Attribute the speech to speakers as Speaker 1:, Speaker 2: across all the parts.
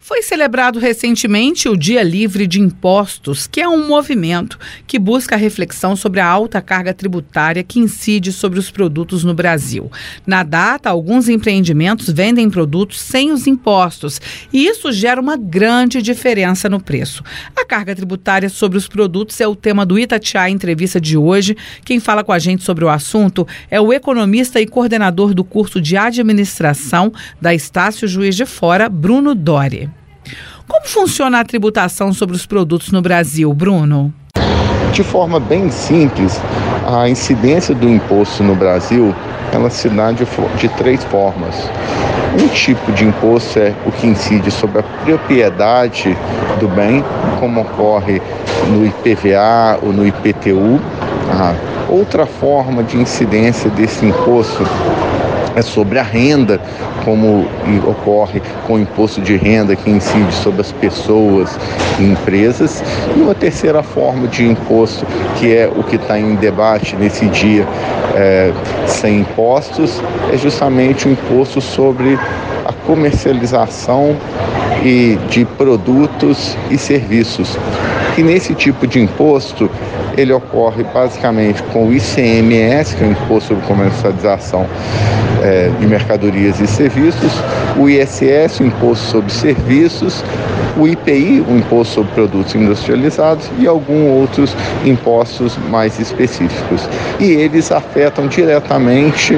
Speaker 1: Foi celebrado recentemente o Dia Livre de Impostos, que é um movimento que busca a reflexão sobre a alta carga tributária que incide sobre os produtos no Brasil. Na data, alguns empreendimentos vendem produtos sem os impostos e isso gera uma grande diferença no preço. A carga tributária sobre os produtos é o tema do Itatiaia Entrevista de hoje. Quem fala com a gente sobre o assunto é o economista e coordenador do curso de administração da Estácio Juiz de Fora, Bruno Dori. Como funciona a tributação sobre os produtos no Brasil, Bruno?
Speaker 2: De forma bem simples, a incidência do imposto no Brasil, ela se dá de três formas. Um tipo de imposto é o que incide sobre a propriedade do bem, como ocorre no IPVA ou no IPTU. Outra forma de incidência desse imposto é sobre a renda, como ocorre com o imposto de renda que incide sobre as pessoas e empresas. E uma terceira forma de imposto, que é o que está em debate nesse dia sem impostos, é justamente o imposto sobre a comercialização de produtos e serviços. E nesse tipo de imposto, ele ocorre basicamente com o ICMS, que é o Imposto sobre Comercialização de Mercadorias e Serviços, o ISS, o Imposto sobre Serviços, o IPI, o Imposto sobre Produtos Industrializados e alguns outros impostos mais específicos. E eles afetam diretamente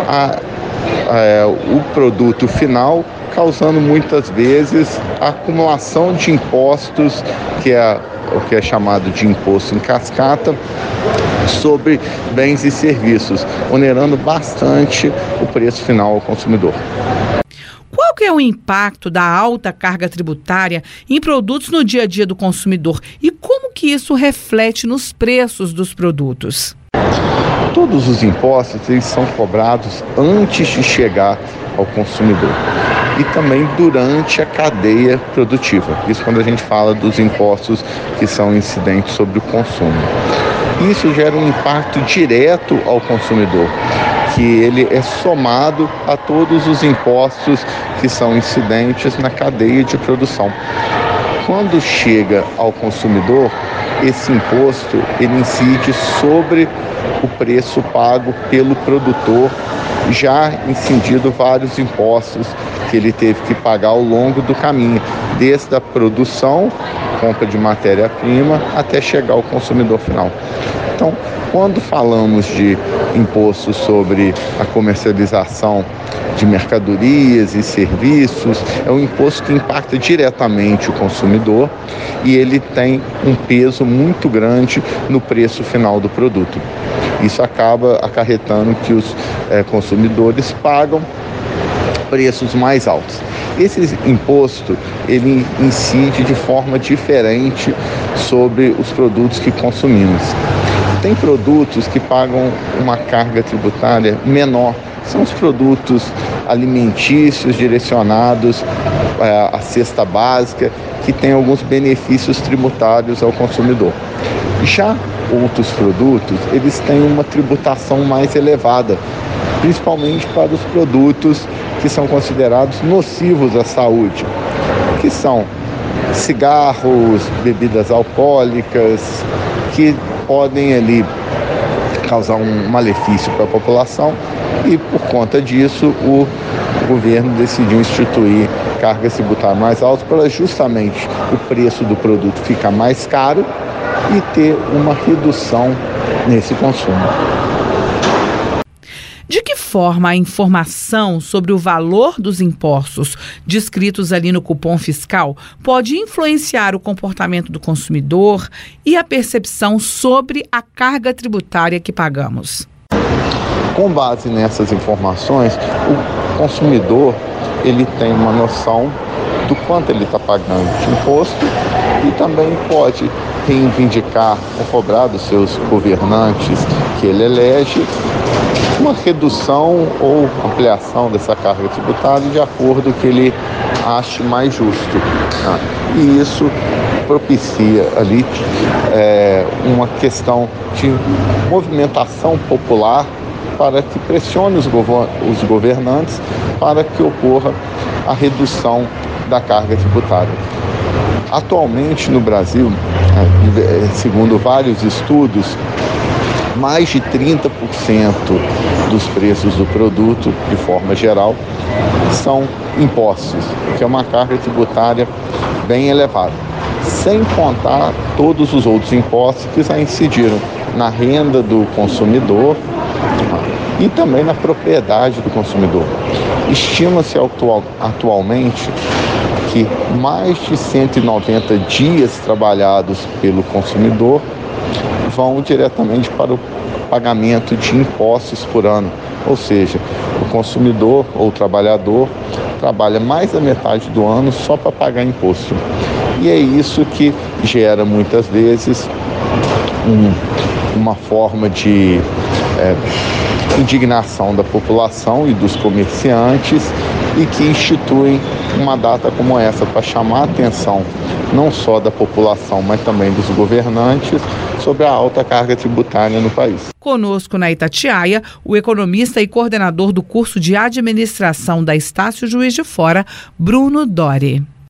Speaker 2: o produto final, causando muitas vezes a acumulação de impostos, que é o que é chamado de imposto em cascata, sobre bens e serviços, onerando bastante o preço final ao consumidor.
Speaker 1: Qual que é o impacto da alta carga tributária em produtos no dia a dia do consumidor e como que isso reflete nos preços dos produtos?
Speaker 2: Todos os impostos eles são cobrados antes de chegar ao consumidor e também durante a cadeia produtiva. Isso quando a gente fala dos impostos que são incidentes sobre o consumo. Isso gera um impacto direto ao consumidor, que ele é somado a todos os impostos que são incidentes na cadeia de produção. Quando chega ao consumidor, esse imposto ele incide sobre o preço pago pelo produtor, já incidido vários impostos que ele teve que pagar ao longo do caminho, desde a produção, compra de matéria-prima, até chegar ao consumidor final. Então, quando falamos de imposto sobre a comercialização de mercadorias e serviços, é um imposto que impacta diretamente o consumidor e ele tem um peso muito grande no preço final do produto. Isso acaba acarretando que os consumidores pagam preços mais altos. Esse imposto, ele incide de forma diferente sobre os produtos que consumimos. Tem produtos que pagam uma carga tributária menor. São os produtos alimentícios direcionados à cesta básica, que tem alguns benefícios tributários ao consumidor. Já outros produtos, eles têm uma tributação mais elevada, principalmente para os produtos que são considerados nocivos à saúde, que são cigarros, bebidas alcoólicas, que podem ali causar um malefício para a população e por conta disso o governo decidiu instituir cargas tributárias mais altas para justamente o preço do produto ficar mais caro e ter uma redução nesse consumo.
Speaker 1: De que forma a informação sobre o valor dos impostos descritos ali no cupom fiscal pode influenciar o comportamento do consumidor e a percepção sobre a carga tributária que pagamos?
Speaker 2: Com base nessas informações, o consumidor ele tem uma noção do quanto ele está pagando de imposto e também pode reivindicar ou cobrar dos seus governantes que ele elege uma redução ou ampliação dessa carga tributária de acordo com o que ele ache mais justo. E isso propicia ali uma questão de movimentação popular para que pressione os governantes para que ocorra a redução da carga tributária. Atualmente no Brasil, segundo vários estudos, mais de 30% dos preços do produto, de forma geral, são impostos, que é uma carga tributária bem elevada, sem contar todos os outros impostos que já incidiram na renda do consumidor e também na propriedade do consumidor. Estima-se atualmente que mais de 190 dias trabalhados pelo consumidor vão diretamente para o pagamento de impostos por ano. Ou seja, o consumidor ou o trabalhador trabalha mais da metade do ano só para pagar imposto. E é isso que gera muitas vezes uma forma de indignação da população e dos comerciantes e que instituem uma data como essa para chamar a atenção não só da população, mas também dos governantes sobre a alta carga tributária no país.
Speaker 1: Conosco na Itatiaia, o economista e coordenador do curso de administração da Estácio Juiz de Fora, Bruno Dori.